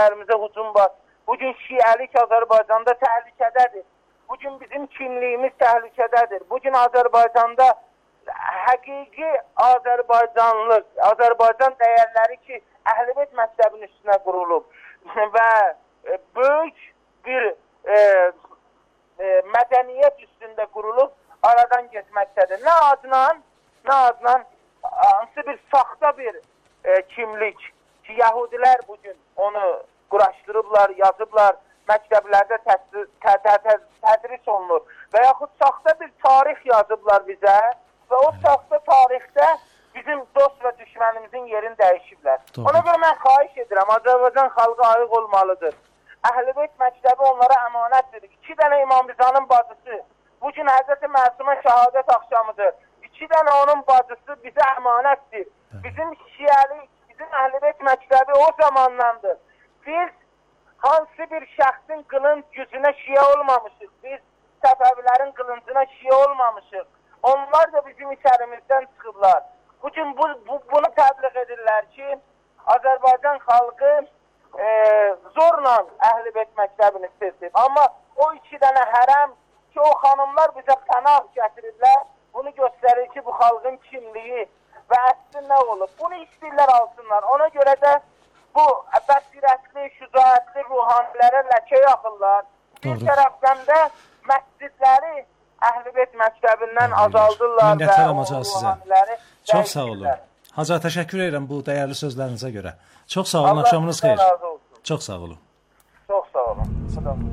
Şəhərimizə hücum var. Bugün şiəlik Azərbaycanda təhlükədədir. Bugün bizim kimliyimiz təhlükədədir. Bugün Azərbaycanda həqiqi Azərbaycanlıq, Azərbaycan dəyərləri ki, Əhl-i-Beyt məktəbinin üstünə qurulub və böyük bir mədəniyyət üstündə qurulub aradan getməkdədir. Nə adla hansı bir saxta bir kimlik ki, Yahudilər bugün onu quraşdırıblar, yazıblar, məktəblərdə tədris olunur və yaxud saxta bir tarix yazıblar bizə və o saxta tarixdə bizim dost və düşmənimizin yerini dəyişiblər. Ona görə mən xahiş edirəm, Azərbaycan xalqı ayıq olmalıdır. Əhl-i-Beyt məktəbi onlara əmanətdir. 2 dənə İmam Rızanın bacısı, bugün Həzrəti Məsumə şəhadət axşamıdır. 2 dənə onun bacısı bizə əmanətdir. Bizim şiəlik, bizim Əhl-i-Beyt məktəbi o zamandandır. Biz hansı bir şəxsin qılınc gücünə şiə olmamışıq. Biz Səfəvilərin qılıncına şiə olmamışıq. Onlar da bizim içərimizdən çıxıblar. Bugün bunu təbliğ edirlər ki, Azərbaycan xalqı zorla Əhl-i-Beyt məktəbini seçib. Amma o 2 dənə hərəm ki, o xanımlar bizə pənah gətiriblər, bunu göstərir ki, bu xalqın kimliyi və əsli nə olub. Bunu istəyirlər alsınlar. Ona görə də bu bəsirətli, şücaətli ruhanilərə ləkə yaxırlar. Bir tərəfdən də məscidləri Əhl-i-Beyt məktəbindən azaldırlar və o ruhaniləri çox sağ olun. Hacı, təşəkkür edirəm bu dəyərli sözlərinizə görə. Çox sağ olun, axşamınız xeyir. Çox sağ olun. Çox sağ olun.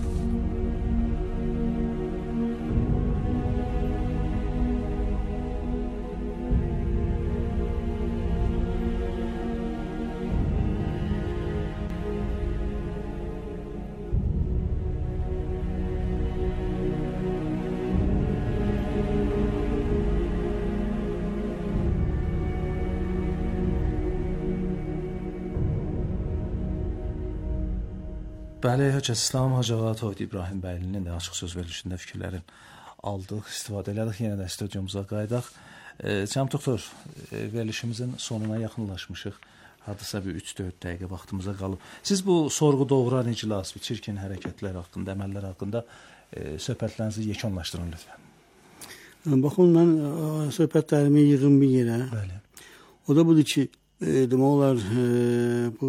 Bəli, Hacı İslam, Hacı Ağa Toğrul İbrahim bəylinin də açıq söz verilişində fikirlərin aldıq, istifadə elədik. Yenə də studiyumuza qayıdaq. Cənab doktor, verilişimizin sonuna yaxınlaşmışıq. Hardasa bir 3-4 dəqiqə vaxtımıza qalıb. Siz bu sorğu doğuran iclas, çirkin hərəkətlər haqqında, əməllər haqqında söhbətlərinizi yekunlaşdırın lütfən. Baxın, mən söhbətlərimi yığım bir yerə. Bəli. O da budur ki, demək olar bu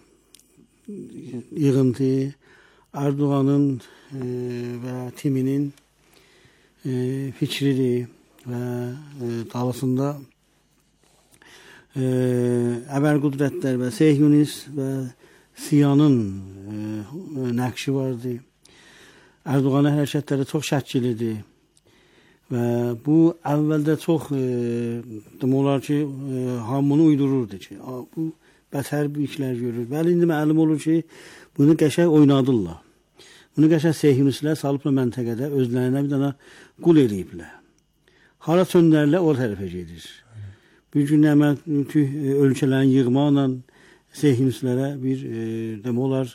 yığıntı Erdoğan'ın və timinin fikridir və dalısında əbəl qüdrətlər və Sehyonist və Siyanın nəqşi vardır. Erdoğan'ın hərəkətləri çox şəkilidir və bu əvvəldə çox demək olar ki, hamını uydururdu ki, bu bətər bir işlər görür. Bəli, indi məlum olur ki, bunu qəşəng oynadırlar. Bunu qəşəng Sehyonistlər salıbla məntəqədə özlərinə bir dana qul eləyiblər. Hara çöndərlər, o tərəfə gedir. Bir gün ölkələrin yığmaqla Sehyonistlərə bir demək olar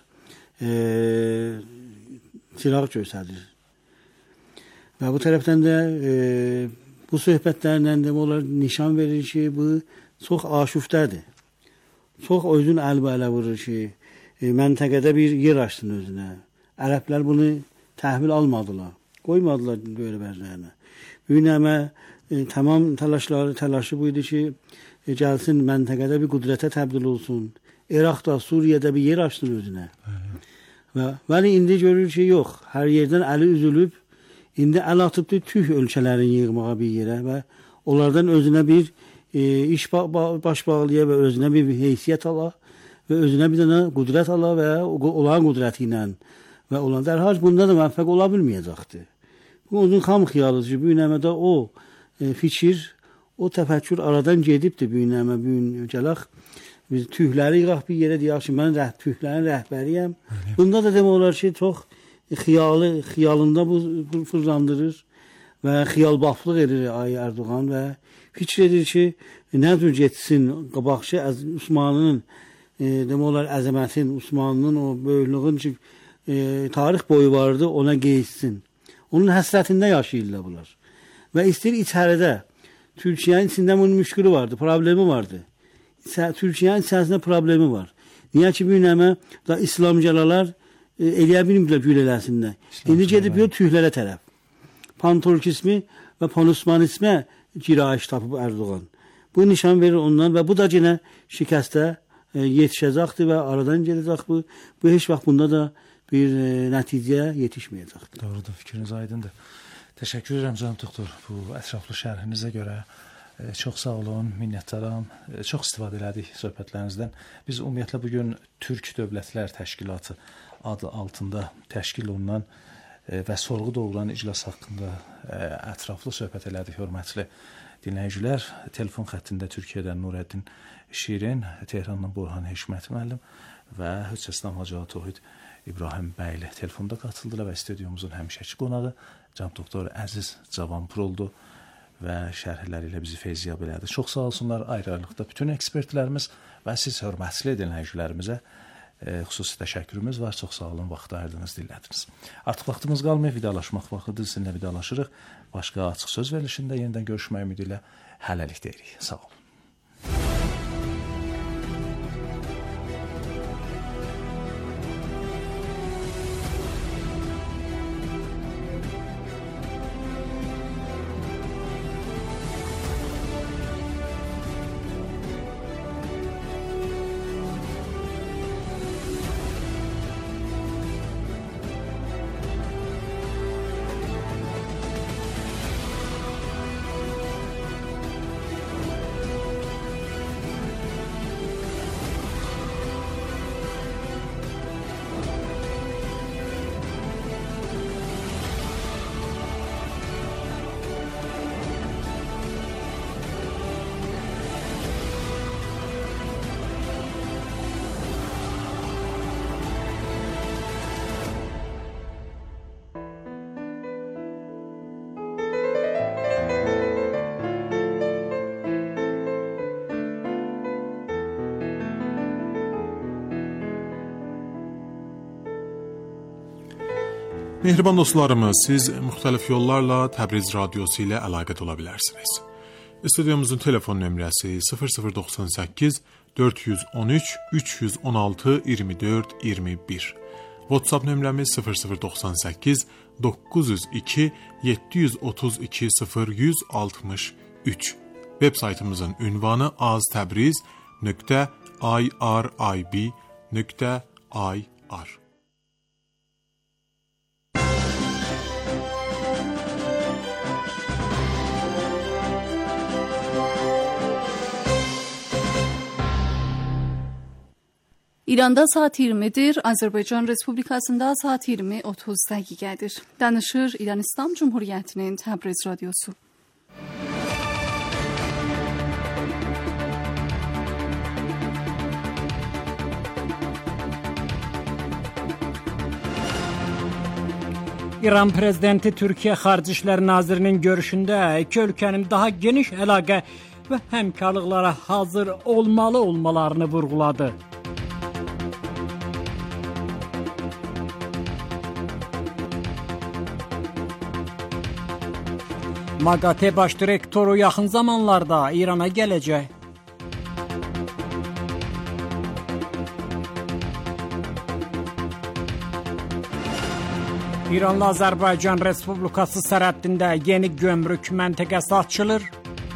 çıraq göstərir. Və bu tərəfdən də bu söhbətlərlə demək olar nişan verir ki, bu çox aşuftədir. Çox özün əl-bələ vurur ki, məntəqədə bir yer açsın özünə. Ərəblər bunu təhvil almadılar, qoymadılar böyle bəzlərinə. Büyünəmə tamam təlaşı buydu ki, gəlsin məntəqədə bir qüdrətə təbdil olsun. İraqda, Suriyədə bir yer açsın özünə. Bəli, indi görür ki, yox, hər yerdən əli üzülüb, indi əl atıbdır tüh ölkələrin yığmağa bir yerə və onlardan özünə bir iş baş bağlaya və özünə bir heysiyyət ala və özünə bir dənə qüdrət ala və olan qüdrəti ilə və olan dərhal bunda da müvəffəq ola bilməyəcəkdir. Bu onun xam xiyalıdır. Büyünəmədə o fikir, o təfəkkür aradan gedibdir büyünəmə. Gələk, biz tühləri yığaq bir yerə deyək ki, mən tühlərin rəhbəriyəm. Bunda da demək olar ki, çox xiyalında bu fırlandırır və xiyalbaflıq edir Ay Erdoğan və fikir edir ki, nə cür getsin qabaqçı Osmanlının demək olar əzəmətin, Osmanlının o böyüklüğün ki, tarix boyu vardı, ona qeyssin. Onun həsrətində yaşayırlar bunlar. Və istəyir içəridə, Türkiyənin içində bunun müşkülü vardı, problemi vardı. Türkiyənin içərisində problemi var. Niyə ki, bu günəmə da İslamcılar eləyə bilmirlər gül eləsinlər. İndi gedib yox tühlərə tərəf. Panturkismi və panosmanizmə girayış tapıb Erdoğan. Bu nişan verir ondan və bu da yenə şikəstə yetişəcəkdir və aradan gedəcək bu. Bu heç vaxt bunda da bir nəticəyə yetişməyəcəkdir. Doğrudur, fikriniz aydındır. Təşəkkür edirəm cənab doktor bu ətraflı şərhinizə görə. Çox sağ olun, minnətdaram. Çox istifadə elədik söhbətlərinizdən. Biz ümumiyyətlə bu gün Türk Dövlətlər Təşkilatı adı altında təşkil olunan və sorğu doğuran iclas haqqında ətraflı söhbət elədik, hörmətli dinləyicilər. Telefon xəttində Türkiyədən Nurəddin Şirin, Tehrandan Burhan Heşmət müəllim və Höçəstan Hacı Tohid İbrahim bəyli telefonda qatıldılar və studiyomuzun həmişəki qonağı cənab doktor Əziz Cavanpur oldu və şərhləri ilə bizi feyziyab elədi. Çox sağ olsunlar ayrı-ayrılıqda bütün ekspertlərimiz və siz hörmətli dinləyicilərimizə xüsusi təşəkkürümüz var. Çox sağ olun, vaxt ayırdınız, dinlədiniz. Artıq vaxtımız qalmayıb, vidalaşmaq vaxtıdır. Sizinlə vidalaşırıq. Başqa açıq söz verilişində yenidən görüşmək ümidi ilə hələlik deyirik. Sağ olun. Mehriban dostlarımız, siz müxtəlif yollarla Təbriz radiosu ilə əlaqət ola bilərsiniz. Studiyomuzun telefon nömrəsi 0098 413 316 24 21. WhatsApp nömrəmiz 0098 902 732 0163. Web saytımızın ünvanı aztabriz.irib.ir. İranda saat 20'dir, Azərbaycan Respublikasında saat 20:30 dəqiqədir. Danışır İran İslam Cumhuriyyətinin Təbriz radiosu. İran prezidenti Türkiyə Xarici İşlər Nazirinin görüşündə iki ölkənin daha geniş əlaqə və həmkarlıqlara hazır olmalarını vurğuladı. MAQATE baş direktoru yaxın zamanlarda İrana gələcək. İranla Azərbaycan Respublikası sərhəddində yeni gömrük məntəqəsi açılır.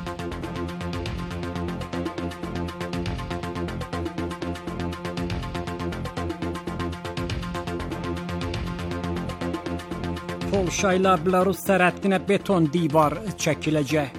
Polşa ilə Belarus sərhəddinə beton divar çəkiləcək.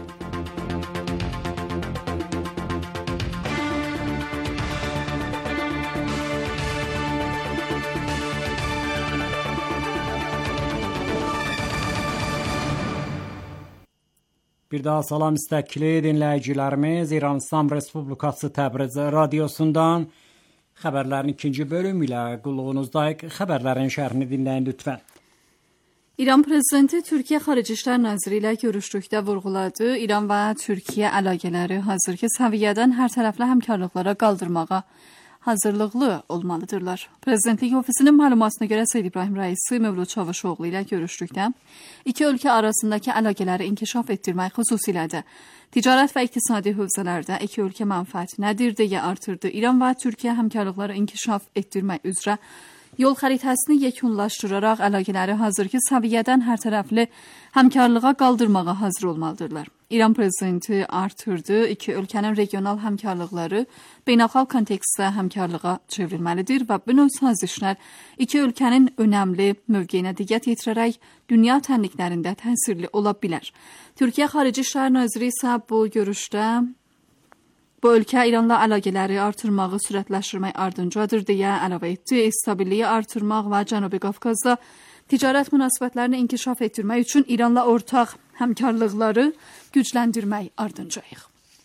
Bir daha salam istəkli dinləyicilərimiz, İran İslam Respublikası Təbriz radiosundan xəbərlərin ikinci bölümü ilə qulluğunuzdayıq. Xəbərlərin şərhini dinləyin lütfən. İran prezidenti Türkiyə Xarici İşlər Naziri ilə görüşdükdə vurğuladı, İran və Türkiyə əlaqələri hazırki səviyyədən hər tərəfli həmkarlıqlara qaldırmağa hazırlıqlı olmalıdırlar. Prezidentlik ofisinin məlumatına görə Seyid İbrahim Rəisi Mövlud Çavuşoğlu ilə görüşdükdə iki ölkə arasındakı əlaqələri inkişaf etdirmək xüsusilə də ticarət və iqtisadi hövzələrdə iki ölkə mənfəət nədir deyə artırdı. İran və Türkiyə həmkarlıqları inkişaf etdirmək üzrə yol xəritəsini yekunlaşdıraraq əlaqələri hazırki səviyyədən hər tərəfli həmkarlığa qaldırmağa hazır olmalıdırlar. İran prezidenti artırdı, iki ölkənin regional həmkarlıqları beynəlxalq kontekstdə həmkarlığa çevrilməlidir və bu növ sazişlər iki ölkənin önəmli mövqeyinə diqqət yetirərək dünya tənliklərində təsirli ola bilər. Türkiyə Xarici İşlər Naziri isə bu görüşdə bu ölkə İranla əlaqələri artırmağı sürətləşdirmək ardıncadır deyə əlavə etdi. Stabilliyi artırmaq və Cənubi Qafqazda ticarət münasibətlərini inkişaf etdirmək üçün İranla ortaq həmkarlıqları gücləndirmək ardıncadır.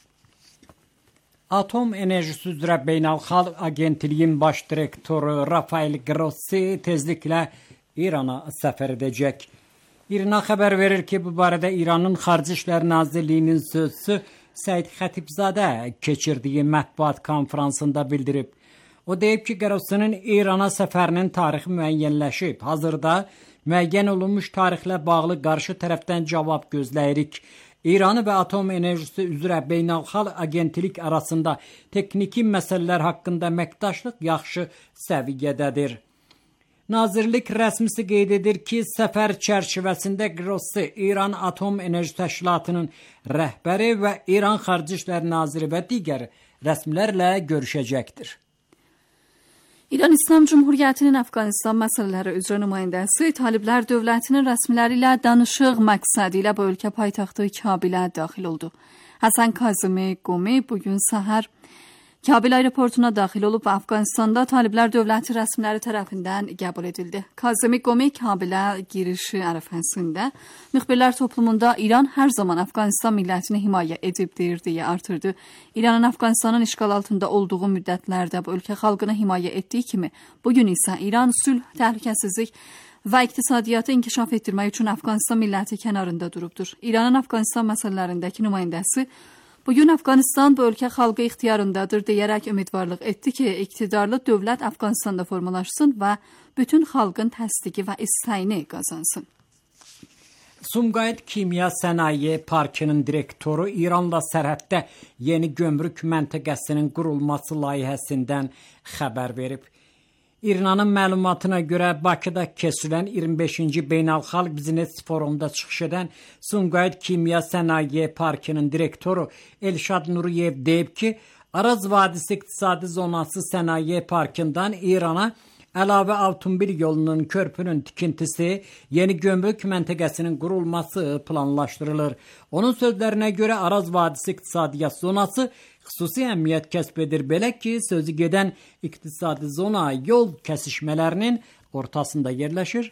Atom Enerjisi üzrə Beynəlxalq Agentliyin baş direktoru Rafael Grossi tezliklə İrana səfər edəcək. İRNA xəbər verir ki, bu barədə İranın Xarici İşlər Nazirliyinin sözçüsü Səid Xətibzadə keçirdiyi mətbuat konfransında bildirib. O deyib ki, Grossinin İrana səfərinin tarixi müəyyənləşib. Hazırda müəyyən olunmuş tarixlə bağlı qarşı tərəfdən cavab gözləyirik. İranı və atom enerjisi üzrə beynəlxalq agentlik arasında texniki məsələlər haqqında əməkdaşlıq yaxşı səviyyədədir. Nazirlik rəsmisi qeyd edir ki, səfər çərçivəsində Grossi İran Atom Enerji Təşkilatının rəhbəri və İran Xarici İşlər Naziri və digər rəsmilərlə görüşəcəkdir. İran İslam Cumhuriyyətinin Əfqanistan məsələləri üzrə nümayəndəsi Taliblər dövlətinin rəsmiləri ilə danışıq məqsədi ilə bu ölkə paytaxtı Kabilə daxil oldu. Həsən Kazimi Qomi bugün səhər Kabil aeroportuna daxil olub və Əfqanistanda Taliblər dövləti rəsmiləri tərəfindən qəbul edildi. Kazimi Qomi Kabilə girişi ərəfəsində müxbirlər toplumunda İran hər zaman Əfqanistan millətini himayə edibdir deyə artırdı. İranın Əfqanistanın işğal altında olduğu müddətlərdə bu ölkə xalqını himayə etdiyi kimi, bugün isə İran sülh, təhlükəsizlik və iqtisadiyyatı inkişaf etdirmək üçün Əfqanistan milləti kənarında durubdur. İranın Əfqanistan məsələlərindəki nümayəndəsi bugün Əfqanistan bu ölkə xalqı ixtiyarındadır deyərək ümidvarlıq etdi ki, iqtidarlı dövlət Əfqanistanda formalaşsın və bütün xalqın təsdiqi və istəyini qazansın. Sumqayıt Kimya Sənaye Parkının direktoru İranla sərhəddə yeni gömrük məntəqəsinin qurulması layihəsindən xəbər verib. İRNA-nın məlumatına görə Bakıda keçirilən 25-ci Beynəlxalq Biznes Forumunda çıxış edən Sumqayıt Kimya Sənaye Parkının direktoru Elşad Nuriyev deyib ki, Araz Vadisi İqtisadi Zonası Sənaye Parkından İrana əlavə avtomobil yolunun körpünün tikintisi, yeni gömrük məntəqəsinin qurulması planlaşdırılır. Onun sözlərinə görə Araz Vadisi İqtisadiyyat Zonası xüsusi əhəmiyyət kəsb edir. Belə ki, sözü gedən iqtisadi zona yol kəsişmələrinin ortasında yerləşir.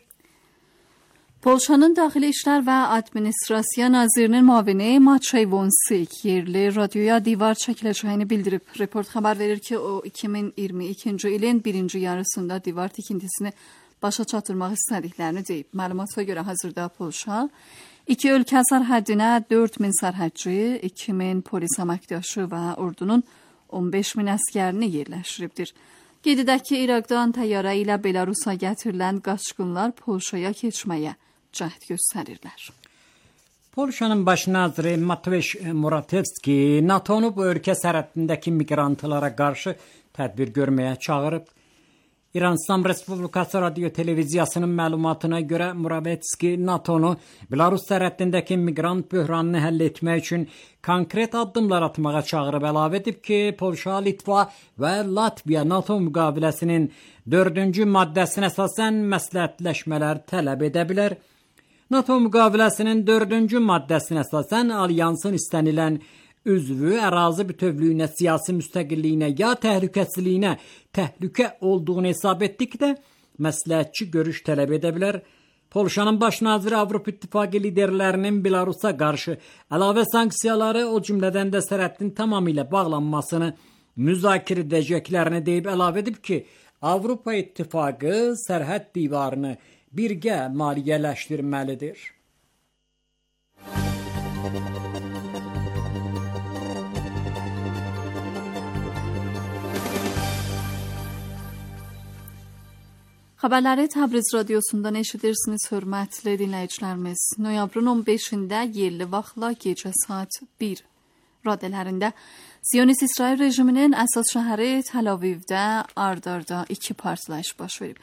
Polşanın Daxili İşlər və Administrasiya Nazirinin müavini Maçey Vonsik yerli radioya divar çəkiləcəyini bildirib. Report xəbər verir ki, o 2022-ci ilin birinci yarısında divar tikintisini başa çatdırmaq istədiklərini deyib. Məlumata görə hazırda Polşa İki ölkə sərhəddinə 4000 sərhədçi, 2000 polis əməkdaşı və ordunun 15000 əskərini yerləşdiribdir. Qeyd edək ki, İraqdan təyyarə ilə Belarusa gətirilən qaçqınlar Polşaya keçməyə cəhd göstərirlər. Polşanın baş naziri Matveş Moratevski NATO-nu bu ölkə sərhəddindəki miqrantlara qarşı tədbir görməyə çağırıb. İran-İslam Respublikası Radio Televiziyasının məlumatına görə Moravetski NATO-nu Belarus sərhəddindəki miqrant böhranını həll etmək üçün konkret addımlar atmağa çağırıb. Əlavə edib ki, Polşa, Litva və Latviya NATO müqaviləsinin 4-cü maddəsinə əsasən məsləhətləşmələr tələb edə bilər. NATO müqaviləsinin 4-cü maddəsinə əsasən alyansın istənilən üzvü ərazi bütövlüyünə, siyasi müstəqilliyinə ya təhlükəsizliyinə təhlükə olduğunu hesab etdikdə məsləhətçi görüş tələb edə bilər. Polşanın baş naziri Avropa İttifaqı liderlərinin Belarusa qarşı əlavə sanksiyaları, o cümlədən də sərhədin tamamilə bağlanmasını müzakirə edəcəklərini deyib əlavə edib ki, Avropa İttifaqı sərhəd divarını birgə maliyyələşdirməlidir. Xəbərləri Təbriz radiosundan eşidirsiniz, hörmətli dinləyicilərimiz. Noyabrın 15-də yerli vaxtla gecə saat 1 radələrində Siyonist İsrail rejiminin əsas şəhəri Tel-Avivdə ard-arda 2 partlayış baş verib.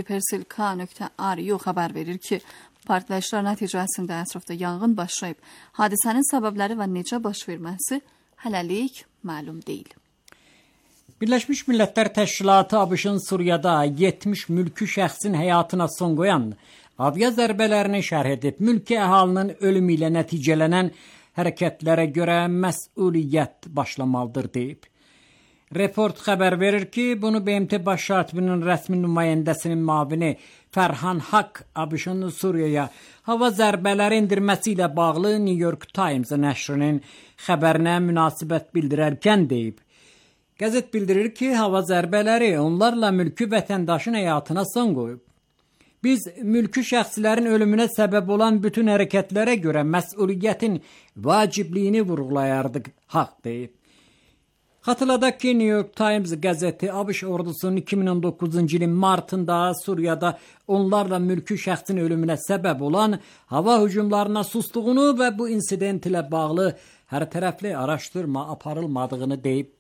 Gipersilk.ru xəbər verir ki, partlayışlar nəticəsində ətrafda yanğın başlayıb. Hadisənin səbəbləri və necə baş verməsi hələlik məlum deyil. Birləşmiş Millətlər Təşkilatı ABŞ-ın Suriyada 70 mülki şəxsin həyatına son qoyan avia zərbələrini şərh edib. Mülki əhalinin ölümü ilə nəticələnən hərəkətlərə görə məsuliyyət başlamalıdır deyib. Report xəbər verir ki, bunu BMT Baş Katibinin rəsmi nümayəndəsinin müavini Fərhan Haq ABŞ-ın Suriyaya hava zərbələri endirməsi ilə bağlı New York Times nəşrinin xəbərinə münasibət bildirərkən deyib. Qəzet bildirir ki, hava zərbələri onlarla mülki vətəndaşın həyatına son qoyub. Biz mülki şəxslərin ölümünə səbəb olan bütün hərəkətlərə görə məsuliyyətin vacibliyini vurğulayardıq, haqq deyib. Xatırladaq ki, New York Times qəzeti ABŞ ordusunun 2019-cu ilin martında Suriyada onlarla mülki şəxsin ölümünə səbəb olan hava hücumlarına sustuğunu və bu insident ilə bağlı hərtərəfli araşdırma aparılmadığını deyib.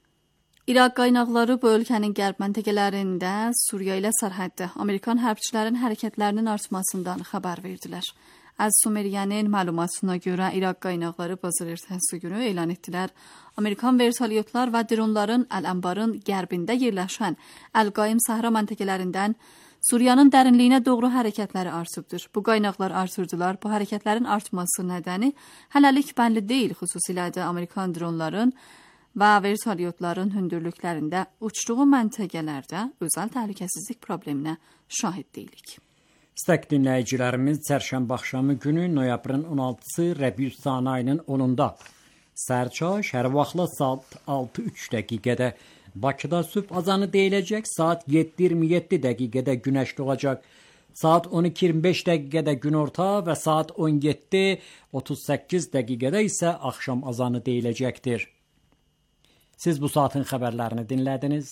İraq qaynaqları bu ölkənin qərb məntəqələrində Suriya ilə sərhəddə Amerikan hərbçilərin hərəkətlərinin artmasından xəbər verdilər. Az-Sumeriyanın məlumatına görə İraq qaynaqları bazar ertəsi günü elan etdilər. Amerikan vertolyotlar və dronların Əl-Ənbarın qərbində yerləşən Əl-Qaim səhra məntəqələrindən Suriyanın dərinliyinə doğru hərəkətləri artıbdır. Bu qaynaqlar artırdılar. Bu hərəkətlərin artması nədəni hələlik bəlli deyil, xüsusilə də Amerikan dronların və vertolyotların hündürlüklərində uçduğu məntəqələrdə özəl təhlükəsizlik probleminə şahid deyilik. İstək dinləyicilərimiz çərşənbə axşamı günü noyabrın 16-sı Rəbiüssan ayının 10-da sərçay şəhər vaxtla saat 6:03 dəqiqədə Bakıda sübh azanı deyiləcək, saat 7:27 dəqiqədə günəş doğacaq, saat 12:25 dəqiqədə günorta və saat 17:38 dəqiqədə isə axşam azanı deyiləcəkdir. Siz bu saatın xəbərlərini dinlədiniz.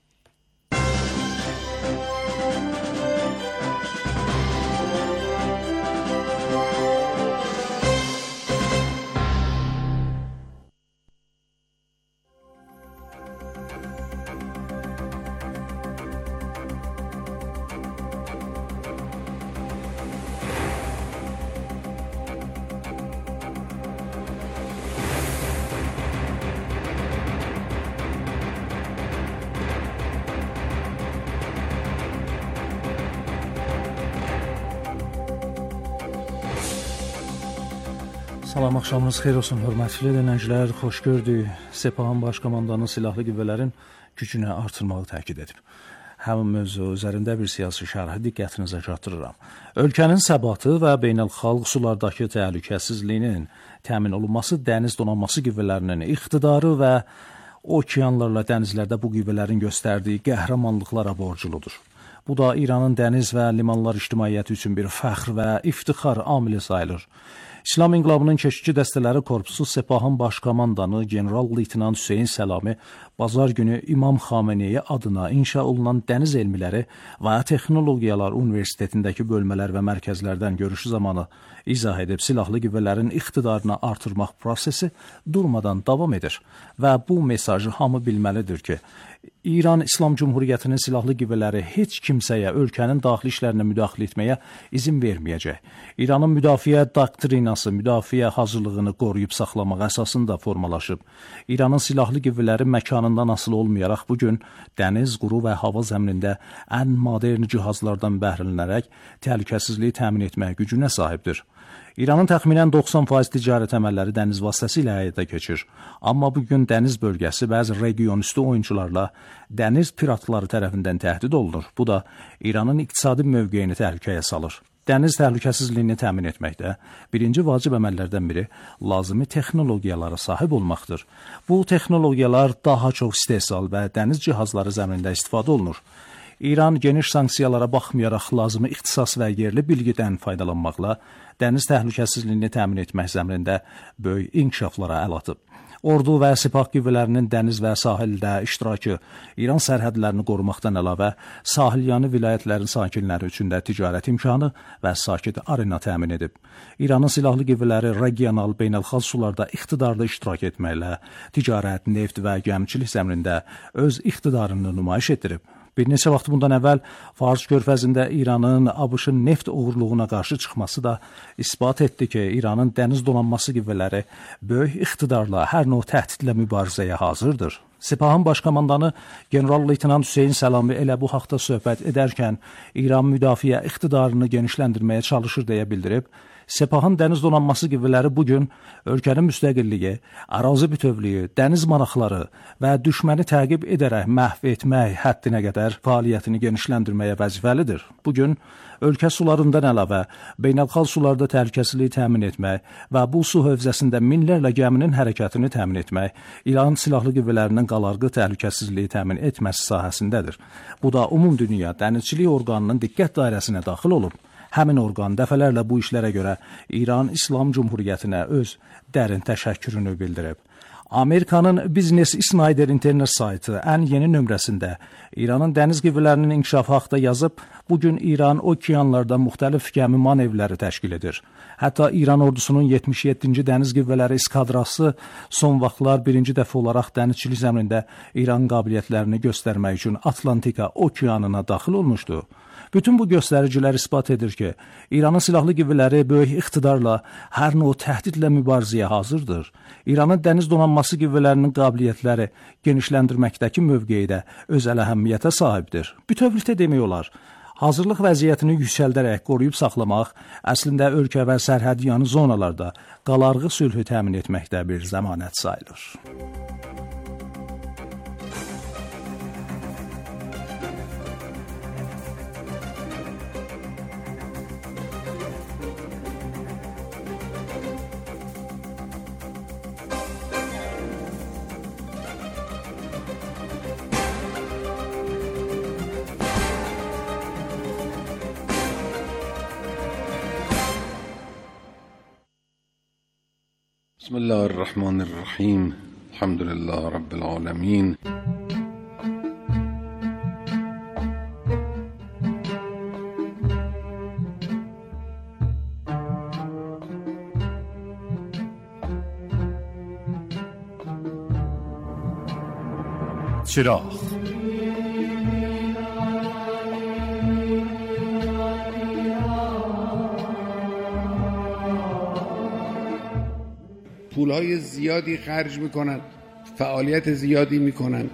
Salam, axşamınız xeyir olsun, hörmətli dinləyicilər, xoş gördük. Sepahın baş komandanı silahlı qüvvələrin gücünü artırmağı təkid edib. Həmin mövzu üzərində bir siyasi şərhi diqqətinizə çatdırıram. Ölkənin səbatı və beynəlxalq sulardakı təhlükəsizliyinin təmin olunması dəniz donanması qüvvələrinin iqtidarı və okeanlarla dənizlərdə bu qüvvələrin göstərdiyi qəhrəmanlıqlara borcludur. Bu da İranın dəniz və limanlar ictimaiyyəti üçün bir fəxr və iftixar amili sayılır. İslam İnqilabının Keşikçi Dəstələri Korpusu Sepahın baş komandanı general-leytenant Hüseyn Səlami bazar günü İmam Xameneyi adına inşa olunan Dəniz Elmləri və Texnologiyalar Universitetindəki bölmələr və mərkəzlərdən görüşü zamanı izah edib, silahlı qüvvələrin iqtidarını artırmaq prosesi durmadan davam edir və bu mesajı hamı bilməlidir ki, İran İslam Cumhuriyyətinin silahlı qüvvələri heç kimsəyə ölkənin daxili işlərinə müdaxilə etməyə izin verməyəcək. İranın müdafiə doktrinası müdafiə hazırlığını qoruyub saxlamaq əsasında formalaşıb. İranın silahlı qüvvələri məkanından asılı olmayaraq bugün dəniz, quru və hava zəminində ən modern cihazlardan bəhrələnərək təhlükəsizliyi təmin etmək gücünə sahibdir. İranın təxminən 90% ticarət əməlləri dəniz vasitəsilə həyata keçir. Amma bugün dəniz bölgəsi bəzi regionüstü oyuncularla dəniz piratları tərəfindən təhdid olunur. Bu da İranın iqtisadi mövqeyini təhlükəyə salır. Dəniz təhlükəsizliyini təmin etməkdə birinci vacib əməllərdən biri lazımi texnologiyalara sahib olmaqdır. Bu texnologiyalar daha çox istehsal və dəniz cihazları zəminində istifadə olunur. İran geniş sanksiyalara baxmayaraq lazımi ixtisas və yerli bilgidən faydalanmaqla dəniz təhlükəsizliyini təmin etmək zəminində böyük inkişaflara əl atıb. Ordu və Sepah qüvvələrinin dəniz və sahildə iştirakı İran sərhədlərini qorumaqdan əlavə sahilyanı vilayətlərin sakinləri üçün də ticarət imkanı və sakit arena təmin edib. İranın silahlı qüvvələri regional beynəlxalq sularda iqtidarda iştirak etməklə ticarət, neft və gəmiçilik zəminində öz iqtidarını nümayiş etdirib. Bir neçə vaxt bundan əvvəl Fars körfəzində İranın ABŞ-ın neft uğurluğuna qarşı çıxması da isbat etdi ki, İranın dəniz donanması qüvvələri böyük iqtidarla hər növ təhdidlə mübarizəyə hazırdır. Sepahın baş komandanı general-leytenant Hüseyn Səlami elə bu haqda söhbət edərkən İran müdafiə iqtidarını genişləndirməyə çalışır deyə bildirib. Sepahın dəniz donanması qüvvələri bugün ölkənin müstəqilliyi, ərazi bütövlüyü, dəniz maraqları və düşməni təqib edərək məhv etmək həddinə qədər fəaliyyətini genişləndirməyə vəzifəlidir. Bugün ölkə sularından əlavə beynəlxalq sularda təhlükəsizliyi təmin etmək və bu su hövzəsində minlərlə gəminin hərəkətini təmin etmək İran silahlı qüvvələrinin qalarğı təhlükəsizliyi təmin etməsi sahəsindədir. Bu da ümumdünya dənizçilik orqanının diqqət dairəsinə daxil olub. Həmin orqan dəfələrlə bu işlərə görə İran İslam Cumhuriyyətinə öz dərin təşəkkürünü bildirib. Amerikanın Business Insider internet saytı ən yeni nömrəsində İranın dəniz qüvvələrinin inkişafı haqqında yazıb, bugün İran okeanlarda müxtəlif gəmi manevrləri təşkil edir. Hətta İran ordusunun 77-ci dəniz qüvvələri eskadrası son vaxtlar birinci dəfə olaraq dənizçilik zəminində İran qabiliyyətlərini göstərmək üçün Atlantika okeanına daxil olmuşdu. Bütün bu göstəricilər isbat edir ki, İranın silahlı qüvvələri böyük iqtidarla hər növ təhdidlə mübarizəyə hazırdır. İranın dəniz donanması qüvvələrinin qabiliyyətləri genişləndirməkdəki mövqeyi də öz əhəmiyyətə sahibdir. Bütövlükdə demək olar, hazırlıq vəziyyətini yüksəldərək qoruyub saxlamaq əslində ölkə və sərhədyanı zonalarda qalarğı sülhü təmin etməkdə bir zəmanət sayılır. بسم الله الرحمن الرحیم الحمد لله رب العالمین چراغ پولهای زیادی خرج میکنن، فعالیت زیادی میکنن،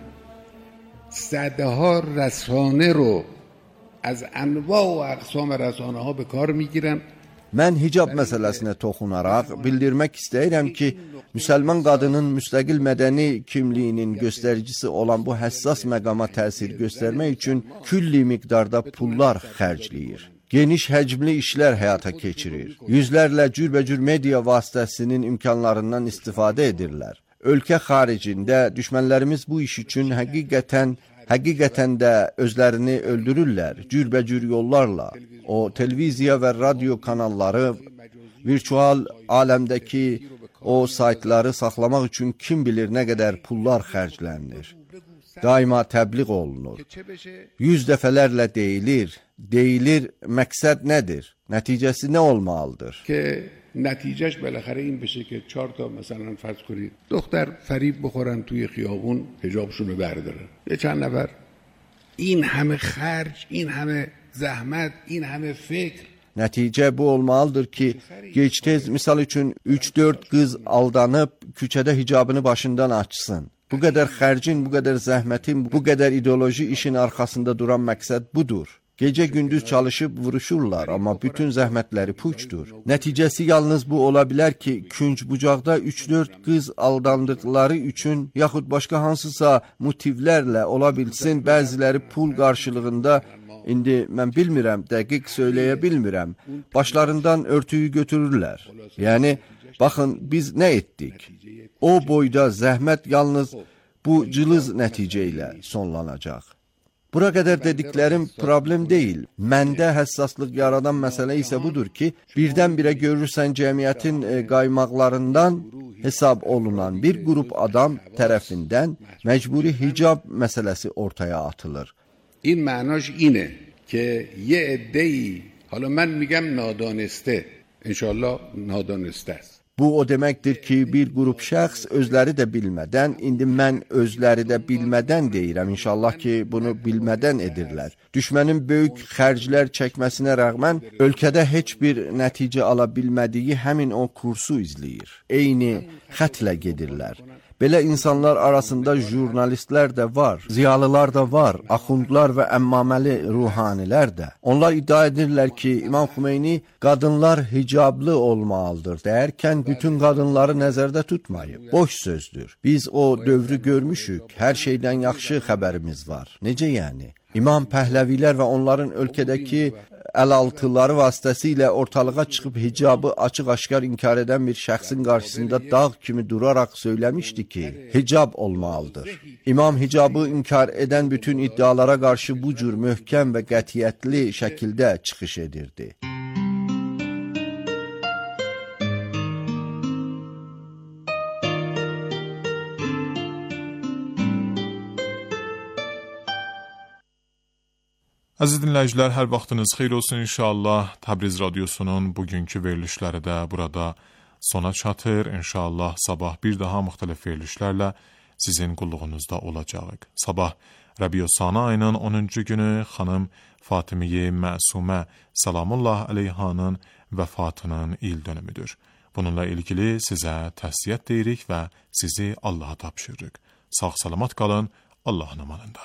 صدها رسانه رو از انواع و اقسام رسانه ها به کار میگیرن. Mən hicab məsələsinə toxunaraq bildirmək istəyirəm ki, müsəlman qadının müstəqil mədəni kimliyinin göstəricisi olan bu həssas məqama təsir göstərmək üçün külli miqdarda pullar xərcləyir. Geniş həcmli işlər həyata keçirir. Yüzlərlə cürbəcür media vasitəsinin imkanlarından istifadə edirlər. Ölkə xaricində düşmənlərimiz bu iş üçün həqiqətən də özlərini öldürürlər, cürbəcür yollarla. O, televiziya və radio kanalları, virtual aləmdəki o saytları saxlamaq üçün kim bilir nə qədər pullar xərclənir. Daima təbliğ olunur. 100 dəfələrlə deyilir, məqsəd nədir? Nəticəsi nə olmalıdır? نتیجهش بالاخره این بشه که 4 تا مثلا فرض کنید دختر فریب بخورن توی خیابون حجابشون رو بردارن. یه چند نفر این همه خرج، این همه zəhmət, این همه فکر. Nəticə bu olmalıdır ki, gec-tez misal üçün 3-4 qız aldanıb küçədə hicabını başından açsın. Bu qədər xərcin, bu qədər zəhmətin, bu qədər ideoloji işin arxasında duran məqsəd budur. Gecə-gündüz çalışıb vuruşurlar, amma bütün zəhmətləri puçdur. Nəticəsi yalnız bu ola bilər ki, künc-bucaqda 3-4 qız aldandıqları üçün, yaxud başqa hansısa motivlərlə ola bilsin, bəziləri pul qarşılığında, indi mən bilmirəm, dəqiq söyləyə bilmirəm, başlarından örtüyü götürürlər. Yəni, baxın, biz nə etdik? O boyda zəhmət yalnız bu cılız nəticə ilə sonlanacaq. Bura qədər dediklərim problem deyil. Məndə həssaslıq yaradan məsələ isə budur ki, birdən-birə görürsən cəmiyyətin qaymaqlarından hesab olunan bir qrup adam tərəfindən məcburi hicab məsələsi ortaya atılır. این معناش اینه که یه عده‌ای، حالا من میگم نادانسته، انشالله نادانسته است. Bu o deməkdir ki, bir qrup şəxs özləri də bilmədən, indi mən özləri də bilmədən deyirəm, inşallah ki, bunu bilmədən edirlər. Düşmənin böyük xərclər çəkməsinə rəğmən, ölkədə heç bir nəticə ala bilmədiyi həmin o kursu izləyir. Eyni xətlə gedirlər. Belə insanlar arasında jurnalistlər də var, ziyalılar da var, axundlar və əmmaməli ruhanilər də. Onlar iddia edirlər ki, İmam Xümeyni qadınlar hicablı olmalıdır deyərkən bütün qadınları nəzərdə tutmayıb. Boş sözdür. Biz o dövrü görmüşük, hər şeydən yaxşı xəbərimiz var. Necə yəni? İmam Pəhləvilər və onların ölkədəki əlaltıları vasitəsilə ortalığa çıxıb hicabı açıq-aşkar inkar edən bir şəxsin qarşısında dağ kimi duraraq söyləmişdi ki, hicab olmalıdır. İmam hicabı inkar edən bütün iddialara qarşı bu cür möhkəm və qətiyyətli şəkildə çıxış edirdi. Əziz dinləyicilər, hər vaxtınız xeyir olsun inşallah. Təbriz Radiosunun bugünkü verilişləri də burada sona çatır. İnşallah sabah bir daha müxtəlif verilişlərlə sizin qulluğunuzda olacağıq. Sabah Rəbiu Sani ayının 10-cu günü xanım Fatimiye Məsumə Salamullah əleyhanın vəfatının il dönümüdür. Bununla ilgili sizə təsliyyət deyirik və sizi Allaha tapşırırıq. Sağ-salamat qalın, Allahın amanında.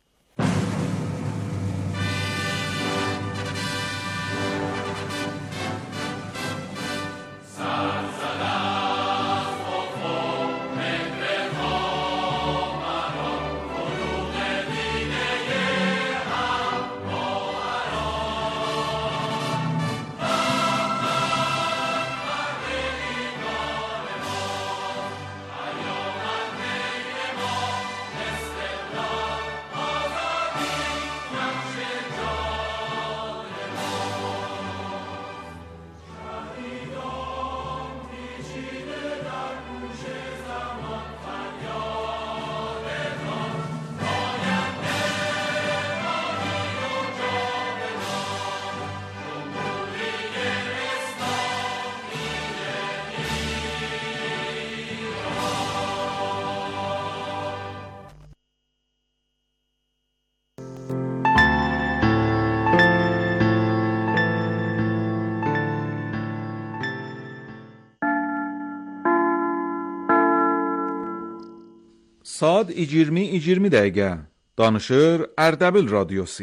Saat 20 dəqiqə danışır Ərdəbil Radiosu.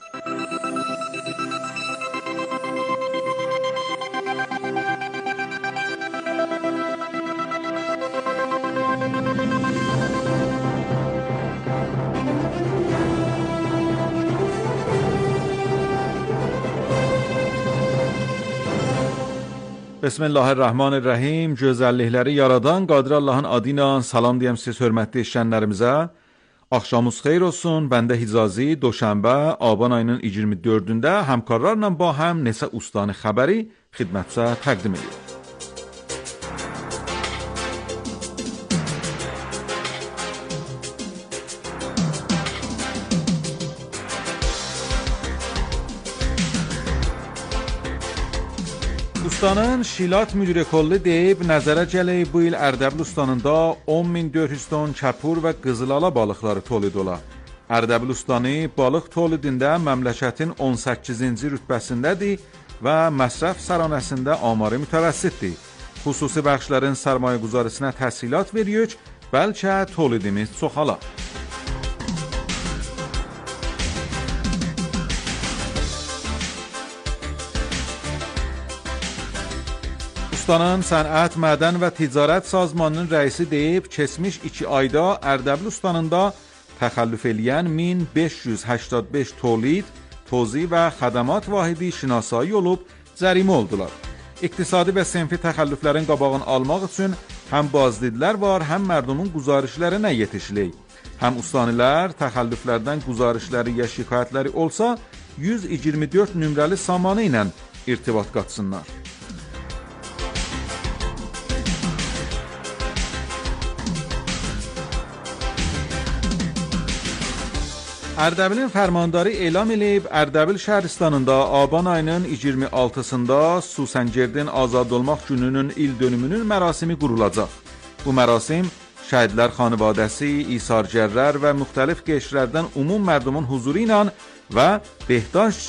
Bismillahirrahmanirrahim. Gözəllikləri yaradan Qadir Allahın adı ilə salam deyəm siz hörmətli eşidənlərimizə. Axşamınız xeyir olsun. Bəndə Hicazi Doşənbə Aban ayının 24-də həmkarlarla ba həm neçə ustanı xəbəri xidmətinizə təqdim edir. Ustanın Şilat müdiri kollu deyib nəzərə gəlib bu il Ərdəbil ustanında 10.400 ton kəpur və qızılala balıqları tolid ola. Ərdəbil ustanı balıq tolidində məmləkətin 18-ci rütbəsindədir və məsrəf səranəsində amarı mütəvəssitdir. Xüsusi bəxşlərin sərmayə quzarısına təhsilat veririk, bəlkə tolidimiz çoxala. Ustanın Sənət, Mədən və Ticarət Sazmanının rəisi deyib, keçmiş 2 ayda Ərdəbil ustanında təxəllüf eləyən 1585 tolid, tozi və xədəmat vahidi şinasایی olub, cərimə oldular. İqtisadi və sinfi təxəllüflərin qabağını almaq üçün həm bazdidlər var, həm mərdumun quzarışlarına yetişilik. Həm ustanilər təxəllüflərdən quzarışları ya şikayətləri olsa 124 nömrəli samanı ilə irtibat qatsınlar. Ərdəbilin fərmandarı elan edib, Ərdəbil şəhristanında aban ayının 26-sında Susəngerdin azad olmaq gününün il dönümünün mərasimi qurulacaq. Bu mərasim şəhidlər xanvadəsi, isargərlər və müxtəlif qəşrlərdən ümum mərdumun huzuru ilə və Behdaş